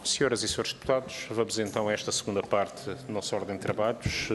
Senhoras e senhores deputados, vamos então a esta segunda parte da nossa ordem de trabalhos.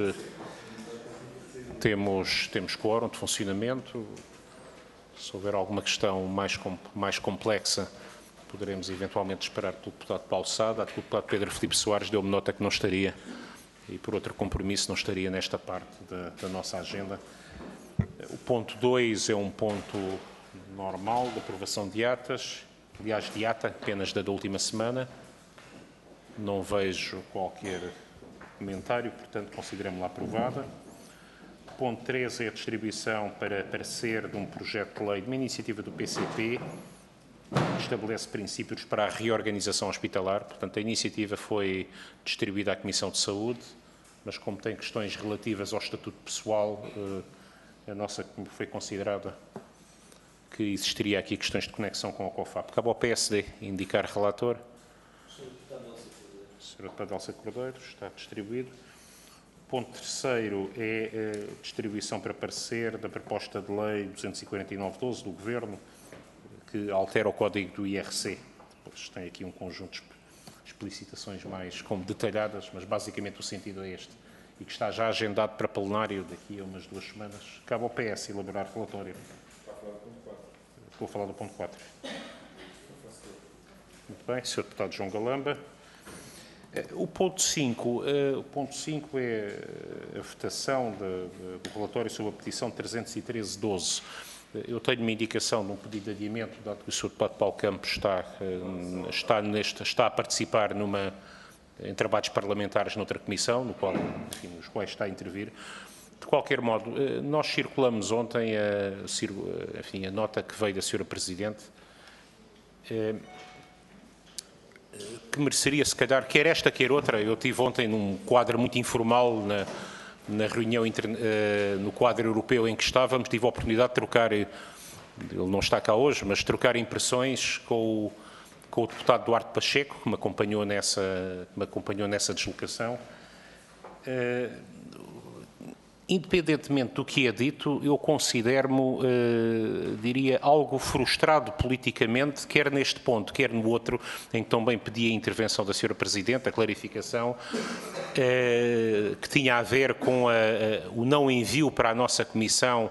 Temos quórum de funcionamento. Se houver alguma questão mais complexa, poderemos eventualmente esperar pelo deputado Paulo Sada. O deputado Pedro Filipe Soares deu-me nota que não estaria, e por outro compromisso não estaria nesta parte da nossa agenda. O ponto 2 é um ponto normal de aprovação de atas, aliás, de ata, apenas da última semana. Não vejo qualquer comentário, portanto, consideramos-la aprovada. Ponto 3 é a distribuição para parecer de um projeto de lei de uma iniciativa do PCP, que estabelece princípios para a reorganização hospitalar. Portanto, a iniciativa foi distribuída à Comissão de Saúde, mas como tem questões relativas ao estatuto pessoal, a nossa foi considerada que existiria aqui questões de conexão com a COFAP. Cabe ao PSD indicar relator. Sr. Deputado Elsa Cordeiro, está distribuído. Ponto 3º é a distribuição para parecer da proposta de lei 249/12 do Governo, que altera o código do IRC. Depois tem aqui um conjunto de explicitações mais como detalhadas, mas basicamente o sentido é este, e que está já agendado para plenário daqui a umas 2 semanas. Cabe ao PS elaborar relatório. Estou a falar do ponto 4. Muito bem, Sr. Deputado João Galamba. O ponto 5 é a votação do relatório sobre a petição 313/12. Eu tenho uma indicação de um pedido de adiamento, dado que o Sr. Deputado Paulo Campos está a participar em trabalhos parlamentares noutra comissão, nos quais está a intervir. De qualquer modo, nós circulamos ontem a nota que veio da Sra. Presidente, que mereceria, se calhar, quer esta, quer outra. Eu estive ontem num quadro muito informal na reunião no quadro europeu em que estávamos, tive a oportunidade de trocar, ele não está cá hoje, mas trocar impressões com o deputado Duarte Pacheco, que me acompanhou nessa deslocação. Independentemente do que é dito, eu considero-me, diria, algo frustrado politicamente, quer neste ponto, quer no outro, em que também pedi a intervenção da Sra. Presidente, a clarificação, que tinha a ver com o não envio para a nossa Comissão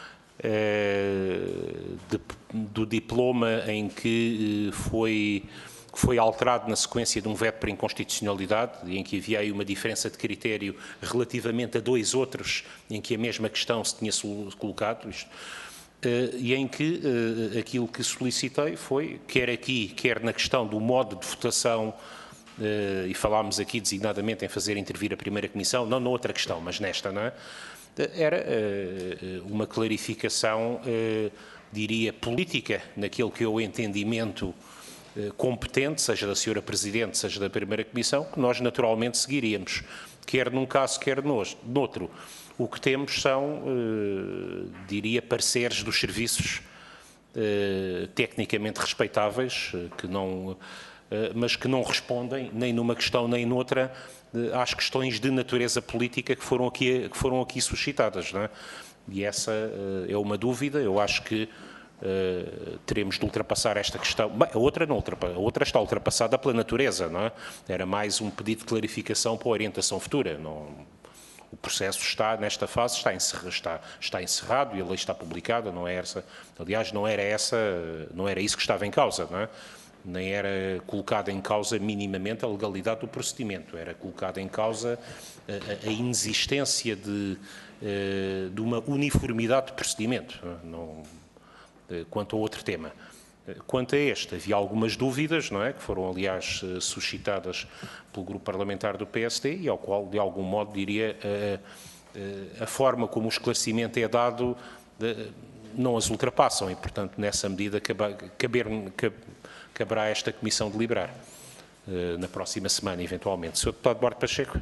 do diploma em que foi alterado na sequência de um veto para inconstitucionalidade, e em que havia aí uma diferença de critério relativamente a 2 outros, em que a mesma questão se tinha colocado, e em que aquilo que solicitei foi, quer aqui, quer na questão do modo de votação, e falámos aqui designadamente em fazer intervir a primeira comissão, não noutra questão, mas nesta, não é? Era uma clarificação, diria, política, naquele que é o entendimento competente, seja da Sra. Presidente, seja da primeira comissão, que nós naturalmente seguiríamos, quer num caso, quer noutro. O que temos são, diria, pareceres dos serviços tecnicamente respeitáveis, mas que não respondem, nem numa questão nem noutra, às questões de natureza política que foram aqui suscitadas, não é? E essa é uma dúvida. Eu acho que teremos de ultrapassar esta questão. Bem, a outra está ultrapassada pela natureza, não é? Era mais um pedido de clarificação para a orientação futura. O processo está, nesta fase, está encerrado e a lei está publicada, não é essa. Aliás, não era isso que estava em causa, não é? Nem era colocada em causa minimamente a legalidade do procedimento, era colocada em causa a inexistência de uma uniformidade de procedimento, quanto a outro tema. Quanto a este, havia algumas dúvidas, não é? Que foram, aliás, suscitadas pelo grupo parlamentar do PSD e ao qual, de algum modo, diria, a forma como o esclarecimento é dado não as ultrapassam e, portanto, nessa medida caberá a esta Comissão deliberar na próxima semana, eventualmente. Sr. Deputado Duarte Pacheco.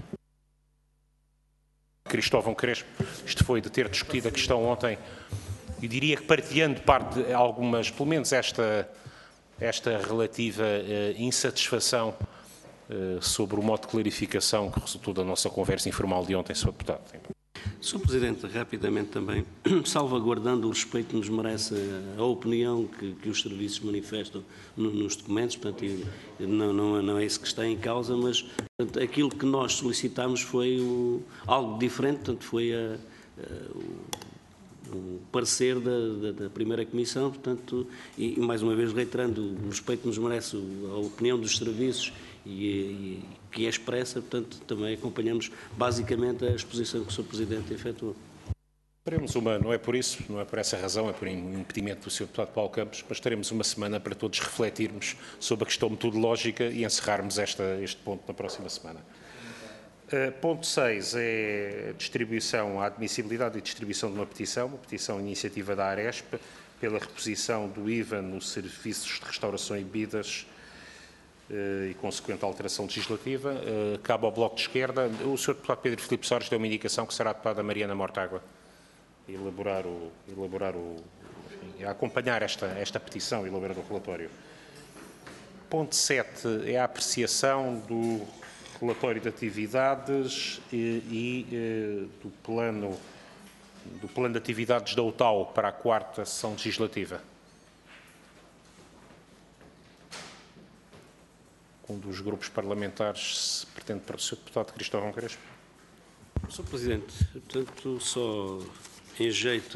Cristóvão Crespo, isto foi de ter discutido a questão ontem. Eu diria que partilhando parte de algumas, pelo menos esta relativa insatisfação sobre o modo de clarificação que resultou da nossa conversa informal de ontem, Sr. Deputado. Sr. Presidente, rapidamente também, salvaguardando o respeito que nos merece a opinião que os serviços manifestam nos documentos, portanto, não é isso que está em causa, mas portanto, aquilo que nós solicitámos foi algo diferente, portanto, foi o parecer da primeira comissão, portanto, e mais uma vez reiterando o respeito que nos merece a opinião dos serviços e que é expressa, portanto, também acompanhamos basicamente a exposição que o Sr. Presidente efetuou. Teremos não é por isso, não é por essa razão, é por impedimento do Sr. Deputado Paulo Campos, mas teremos uma semana para todos refletirmos sobre a questão metodológica e encerrarmos este ponto na próxima semana. Ponto 6 é a distribuição, a admissibilidade e distribuição de uma petição iniciativa da Aresp, pela reposição do IVA nos serviços de restauração e bebidas e consequente alteração legislativa. Cabe ao Bloco de Esquerda. O Sr. Deputado Pedro Filipe Soares deu uma indicação que será a deputada Mariana Mortágua a acompanhar esta petição e elaborar o relatório. Ponto 7 é a apreciação do relatório de atividades e do plano de atividades da UTAU para a 4ª sessão legislativa. Um dos grupos parlamentares se pretende para o Sr. Deputado Cristóvão Crespo. Sr. Presidente, portanto, só em jeito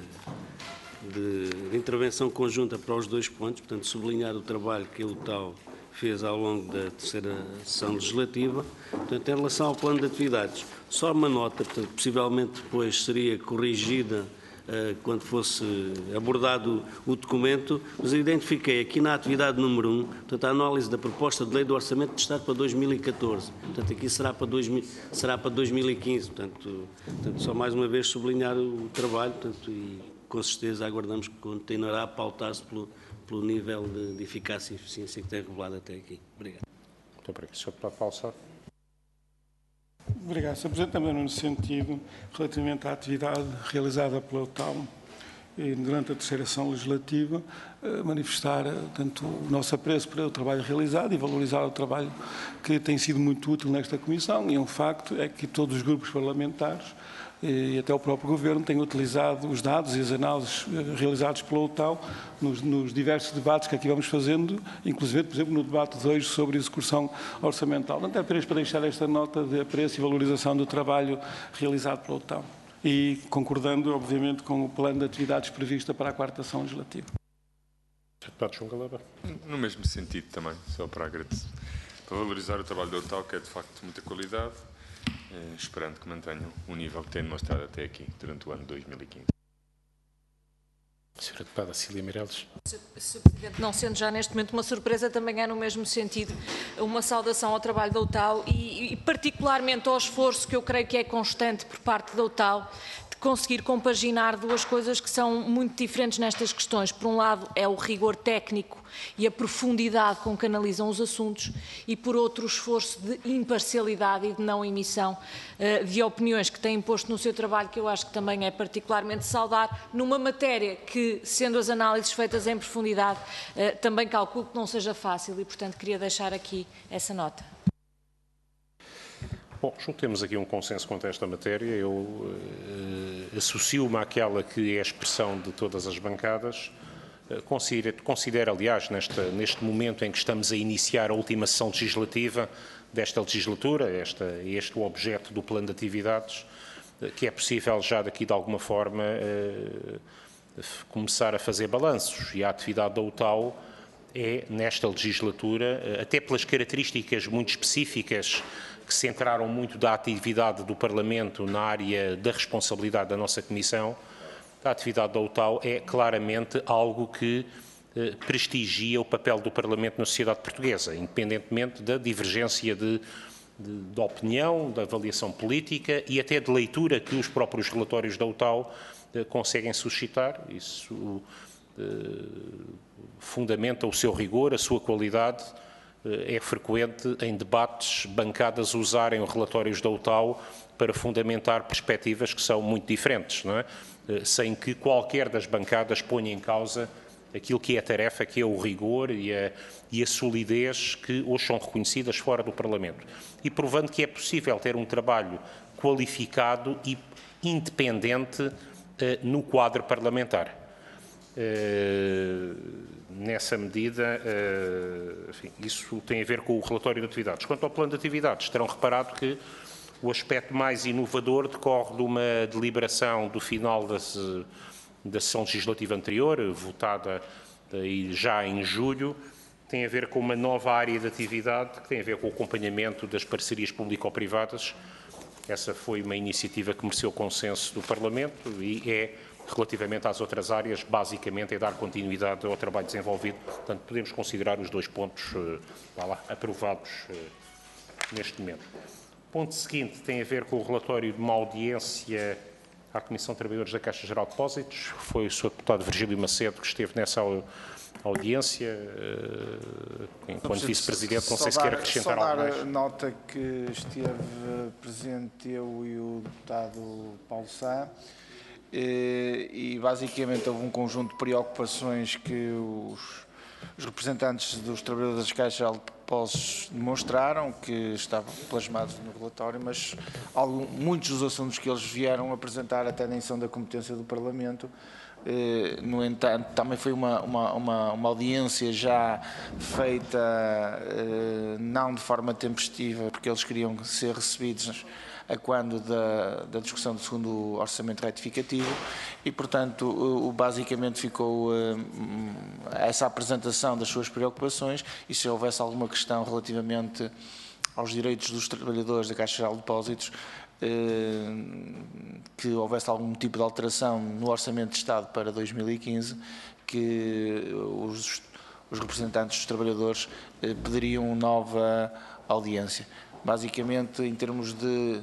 de intervenção conjunta para os dois pontos, portanto, sublinhar o trabalho que a UTAU fez ao longo da 3ª sessão legislativa. Portanto, em relação ao plano de atividades, só uma nota, portanto, possivelmente depois seria corrigida quando fosse abordado o documento, mas eu identifiquei aqui na atividade número 1, portanto, a análise da proposta de lei do Orçamento de Estado para 2014. Portanto, aqui será para 2015. Portanto, só mais uma vez sublinhar o trabalho, portanto, e com certeza aguardamos que continuará a pautar-se pelo nível de eficácia e eficiência que tem revelado até aqui. Obrigado. Muito obrigado. Sr. Deputado Paulo Sá. Obrigado, Sr. Presidente. Também no sentido, relativamente à atividade realizada pela UTAU durante a 3ª sessão legislativa, manifestar tanto o nosso apreço para o trabalho realizado e valorizar o trabalho que tem sido muito útil nesta Comissão. E um facto é que todos os grupos parlamentares e até o próprio Governo têm utilizado os dados e as análises realizados pela UTAU nos diversos debates que aqui vamos fazendo, inclusive, por exemplo, no debate de hoje sobre execução orçamental. Portanto, é apenas para deixar esta nota de apreço e valorização do trabalho realizado pela UTAU e concordando, obviamente, com o plano de atividades prevista para a 4ª sessão legislativa. Deputado João Galamba. No mesmo sentido também, só para agradecer, para valorizar o trabalho da UTAU, que é de facto de muita qualidade, esperando que mantenham o nível que têm demonstrado até aqui, durante o ano de 2015. Sra. Deputada Cília Meireles. Sr. Presidente, não sendo já neste momento uma surpresa, também é no mesmo sentido uma saudação ao trabalho da UTAU e particularmente ao esforço que eu creio que é constante por parte da UTAU de conseguir compaginar duas coisas que são muito diferentes nestas questões. Por um lado é o rigor técnico e a profundidade com que analisam os assuntos e, por outro, o esforço de imparcialidade e de não emissão de opiniões que têm posto no seu trabalho, que eu acho que também é particularmente saudar, numa matéria que, sendo as análises feitas em profundidade, também calculo que não seja fácil e, portanto, queria deixar aqui essa nota. Bom, temos aqui um consenso quanto a esta matéria. Eu associo-me àquela que é a expressão de todas as bancadas. Considero, aliás, neste momento em que estamos a iniciar a última sessão legislativa desta legislatura, este o objeto do plano de atividades, que é possível já daqui de alguma forma começar a fazer balanços. E a atividade da UTAU é, nesta legislatura, até pelas características muito específicas que centraram muito da atividade do Parlamento na área da responsabilidade da nossa Comissão, a atividade da UTAU é claramente algo que prestigia o papel do Parlamento na sociedade portuguesa, independentemente da divergência de opinião, da avaliação política e até de leitura que os próprios relatórios da UTAU conseguem suscitar. Isso fundamenta o seu rigor, a sua qualidade. É frequente em debates bancadas usarem os relatórios da UTAU para fundamentar perspectivas que são muito diferentes, não é? Sem que qualquer das bancadas ponha em causa aquilo que é a tarefa, que é o rigor e a solidez que hoje são reconhecidas fora do Parlamento. E provando que é possível ter um trabalho qualificado e independente no quadro parlamentar. Nessa medida, enfim, isso tem a ver com o relatório de atividades. Quanto ao plano de atividades, terão reparado que o aspecto mais inovador decorre de uma deliberação do final da sessão legislativa anterior, votada já em julho, tem a ver com uma nova área de atividade que tem a ver com o acompanhamento das parcerias público-privadas. Essa foi uma iniciativa que mereceu consenso do Parlamento e relativamente às outras áreas, basicamente é dar continuidade ao trabalho desenvolvido. Portanto, podemos considerar os 2 pontos aprovados neste momento. O ponto seguinte tem a ver com o relatório de uma audiência à Comissão de Trabalhadores da Caixa Geral de Depósitos. Foi o Sr. Deputado Virgílio Macedo que esteve nessa audiência, enquanto Vice-Presidente. Não sei se quer acrescentar algo mais. Só dar nota que esteve presente eu e o Deputado Paulo Sá, e basicamente houve um conjunto de preocupações que os representantes dos trabalhadores das Caixas de Depósitos demonstraram, que estavam plasmados no relatório, mas muitos dos assuntos que eles vieram apresentar até nem são da competência do Parlamento. No entanto, também foi uma audiência já feita não de forma tempestiva, porque eles queriam ser recebidos a quando da discussão do segundo orçamento retificativo e, portanto, basicamente ficou essa apresentação das suas preocupações, e se houvesse alguma questão relativamente aos direitos dos trabalhadores da Caixa Geral de Depósitos, que houvesse algum tipo de alteração no Orçamento de Estado para 2015, que os representantes dos trabalhadores pediriam nova audiência. Basicamente, em termos de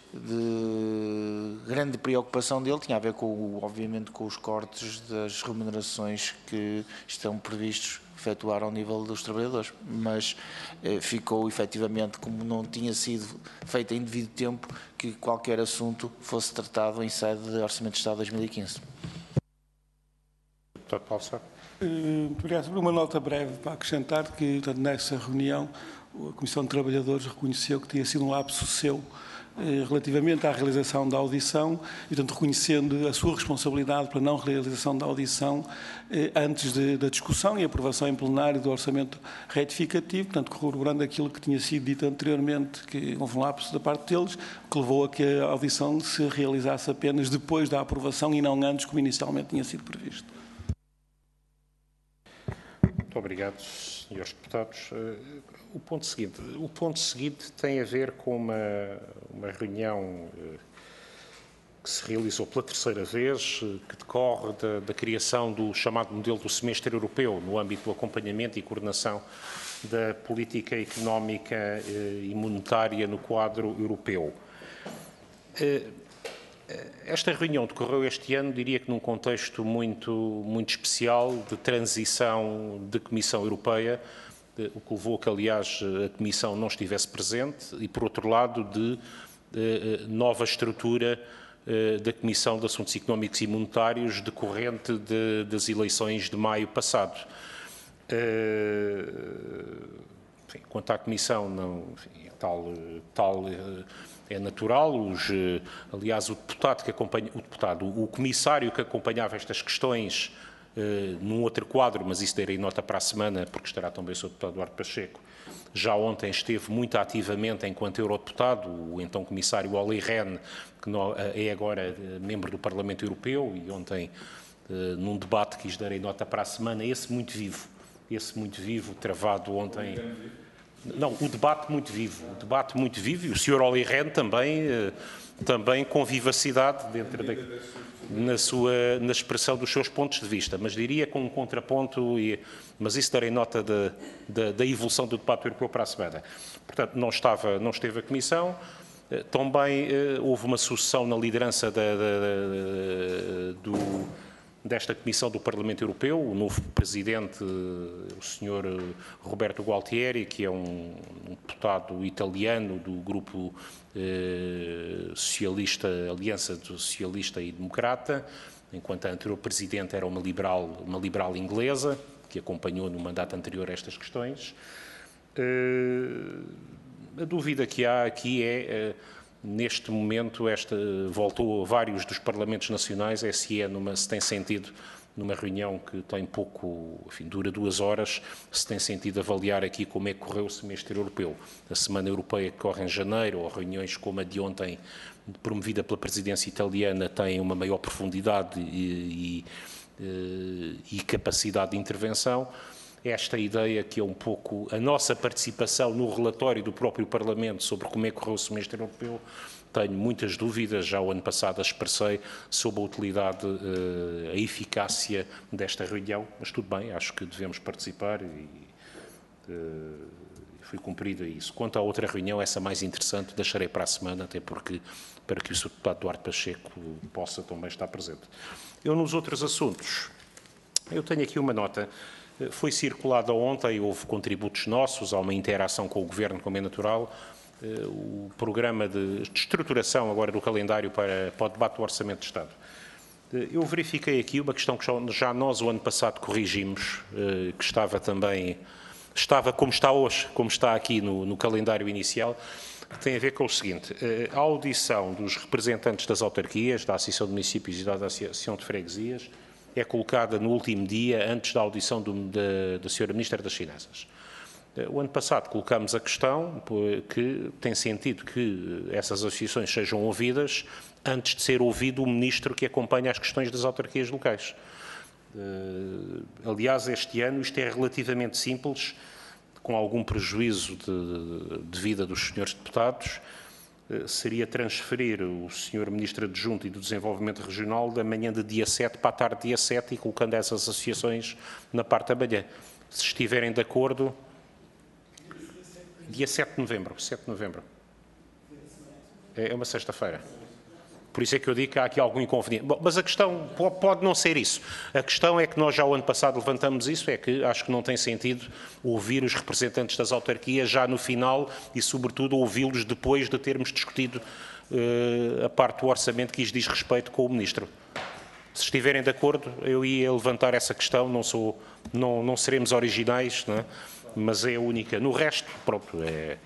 grande preocupação dele, tinha a ver, obviamente, com os cortes das remunerações que estão previstos efetuar ao nível dos trabalhadores, mas ficou efetivamente, como não tinha sido feito em devido tempo, que qualquer assunto fosse tratado em sede de Orçamento de Estado 2015. Deputado Paulo Sá. Muito obrigado. Uma nota breve para acrescentar que, portanto, nessa reunião, a Comissão de Trabalhadores reconheceu que tinha sido um lapso seu relativamente à realização da audição e, portanto, reconhecendo a sua responsabilidade pela não realização da audição antes da discussão e aprovação em plenário do orçamento retificativo, portanto, corroborando aquilo que tinha sido dito anteriormente, que houve um lapso da parte deles, que levou a que a audição se realizasse apenas depois da aprovação e não antes, como inicialmente tinha sido previsto. Muito obrigado, senhores deputados. O ponto seguinte tem a ver com uma reunião que se realizou pela terceira vez, que decorre da criação do chamado modelo do semestre europeu no âmbito do acompanhamento e coordenação da política económica e monetária no quadro europeu. Esta reunião decorreu este ano, diria que num contexto muito especial de transição da Comissão Europeia, o que levou a que, aliás, a Comissão não estivesse presente e, por outro lado, de nova estrutura da Comissão de Assuntos Económicos e Monetários decorrente das eleições de maio passado. Enfim, quanto à Comissão, não, enfim, tal é natural. Aliás, o comissário que acompanhava estas questões num outro quadro, mas isso darei nota para a semana, porque estará também o Sr. Deputado Eduardo Pacheco, já ontem esteve muito ativamente enquanto eurodeputado, o então comissário Olli Rehn, que é agora membro do Parlamento Europeu, e ontem, num debate que lhes darei nota para a semana, esse muito vivo, travado ontem. Não, o debate muito vivo, e o Sr. Olli Rehn também com vivacidade dentro na expressão dos seus pontos de vista, mas diria com um contraponto, mas isso darei nota da evolução do debate europeu para a semana. Portanto, não esteve a Comissão, também houve uma sucessão na liderança desta Comissão do Parlamento Europeu, o novo Presidente, o Sr. Roberto Gualtieri, que é um deputado italiano do Grupo Socialista, Aliança Socialista e Democrata, enquanto a anterior Presidente era uma liberal inglesa, que acompanhou no mandato anterior estas questões. A dúvida que há aqui é, neste momento, voltou a vários dos Parlamentos Nacionais, se tem sentido, numa reunião que tem pouco, enfim, dura 2 horas, se tem sentido avaliar aqui como é que correu o semestre europeu. A Semana Europeia que corre em janeiro, ou reuniões como a de ontem, promovida pela presidência italiana, têm uma maior profundidade e capacidade de intervenção. Esta ideia que é um pouco a nossa participação no relatório do próprio Parlamento sobre como é que correu o semestre europeu, tenho muitas dúvidas, já o ano passado as expressei, sobre a utilidade, a eficácia desta reunião, mas tudo bem, acho que devemos participar e foi cumprida isso. Quanto à outra reunião, essa mais interessante, deixarei para a semana, até porque para que o Sr. Deputado Duarte Pacheco possa também estar presente. Nos outros assuntos, eu tenho aqui uma nota. Foi circulada ontem, houve contributos nossos, há uma interação com o Governo, como é natural, o programa de estruturação agora do calendário para o debate do Orçamento de Estado. Eu verifiquei aqui uma questão que já nós o ano passado corrigimos, que estava como está hoje, como está aqui no calendário inicial, que tem a ver com o seguinte: a audição dos representantes das autarquias, da Associação de Municípios e da Associação de Freguesias, é colocada no último dia, antes da audição da Sra. Ministra das Finanças. O ano passado colocámos a questão que tem sentido que essas associações sejam ouvidas antes de ser ouvido o Ministro que acompanha as questões das autarquias locais. Aliás, este ano isto é relativamente simples, com algum prejuízo de vida dos senhores deputados, seria transferir o Sr. Ministro Adjunto e do Desenvolvimento Regional da manhã de dia 7 para a tarde de dia 7 e colocando essas associações na parte da manhã. Se estiverem de acordo, dia 7 de novembro, é uma sexta-feira. Por isso é que eu digo que há aqui algum inconveniente. Bom, mas a questão pode não ser isso. A questão é que nós já o ano passado levantamos isso, é que acho que não tem sentido ouvir os representantes das autarquias já no final e, sobretudo, ouvi-los depois de termos discutido a parte do orçamento que lhes diz respeito com o Ministro. Se estiverem de acordo, eu ia levantar essa questão, não seremos originais, não é? Mas é a única. No resto, pronto,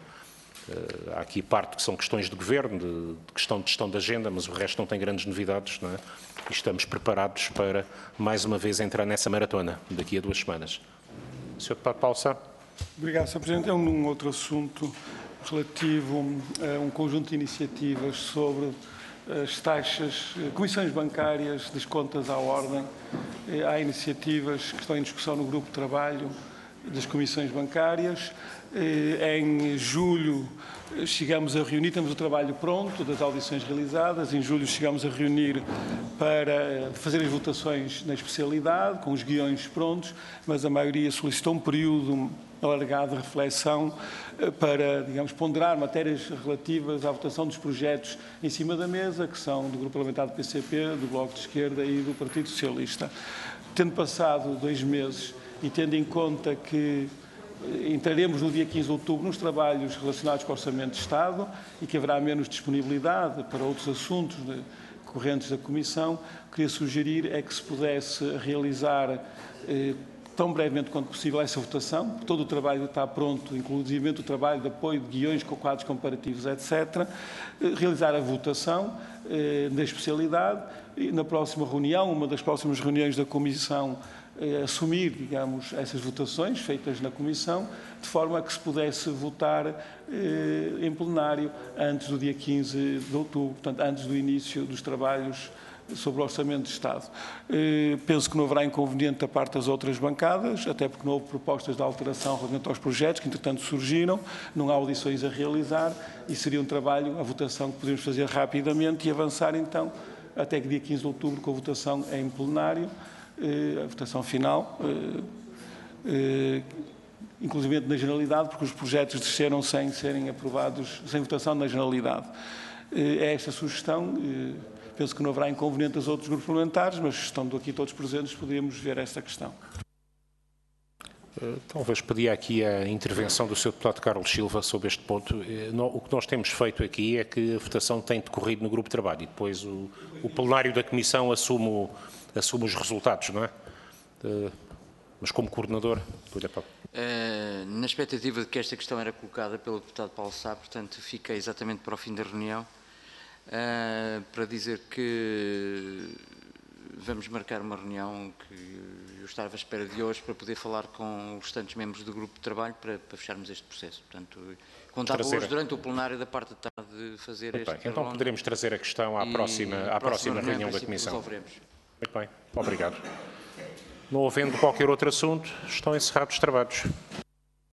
há aqui parte que são questões de governo, de questão de gestão de agenda, mas o resto não tem grandes novidades, não é? E estamos preparados para, mais uma vez, entrar nessa maratona, daqui a 2 semanas. Sr. Deputado Paulo Sá. Obrigado, Sr. Presidente. É um outro assunto relativo a um conjunto de iniciativas sobre as taxas, comissões bancárias das contas à ordem. Há iniciativas que estão em discussão no grupo de trabalho das comissões bancárias. Em julho chegamos a reunir, temos o trabalho pronto das audições realizadas, em julho chegamos a reunir para fazer as votações na especialidade, com os guiões prontos, mas a maioria solicitou um período alargado de reflexão para, digamos, ponderar matérias relativas à votação dos projetos em cima da mesa, que são do Grupo Parlamentar do PCP, do Bloco de Esquerda e do Partido Socialista. Tendo passado 2 meses e tendo em conta que entraremos no dia 15 de outubro nos trabalhos relacionados com o Orçamento de Estado e que haverá menos disponibilidade para outros assuntos correntes da Comissão, queria sugerir que se pudesse realizar tão brevemente quanto possível essa votação, porque todo o trabalho está pronto, inclusive o trabalho de apoio de guiões, com quadros comparativos, etc. Realizar a votação da especialidade e na próxima reunião, uma das próximas reuniões da Comissão, assumir, digamos, essas votações feitas na Comissão, de forma a que se pudesse votar em plenário antes do dia 15 de outubro, portanto, antes do início dos trabalhos sobre o Orçamento de Estado. Penso que não haverá inconveniente da parte das outras bancadas, até porque não houve propostas de alteração relativamente aos projetos, que entretanto surgiram, não há audições a realizar e seria um trabalho, a votação que podemos fazer rapidamente e avançar então até que dia 15 de outubro com a votação em plenário, a votação final, inclusive na generalidade, porque os projetos desceram sem serem aprovados, sem votação na generalidade. É esta a sugestão. Penso que não haverá inconveniente dos outros grupos parlamentares, mas estando aqui todos presentes, poderíamos ver esta questão. Talvez pedia aqui a intervenção do Sr. Deputado Carlos Silva sobre este ponto. O que nós temos feito aqui é que a votação tem decorrido no grupo de trabalho e depois o plenário da Comissão assume assume os resultados, não é? Mas como coordenador, na expectativa de que esta questão era colocada pelo deputado Paulo Sá, portanto, fiquei exatamente para o fim da reunião para dizer que vamos marcar uma reunião que eu estava à espera de hoje para poder falar com os restantes membros do grupo de trabalho para fecharmos este processo. Portanto, contava hoje durante o plenário da parte da tarde fazer este. Bem, então poderemos trazer a questão à próxima reunião da Comissão. Resolveremos. Muito bem, obrigado. Não havendo qualquer outro assunto, estão encerrados os trabalhos.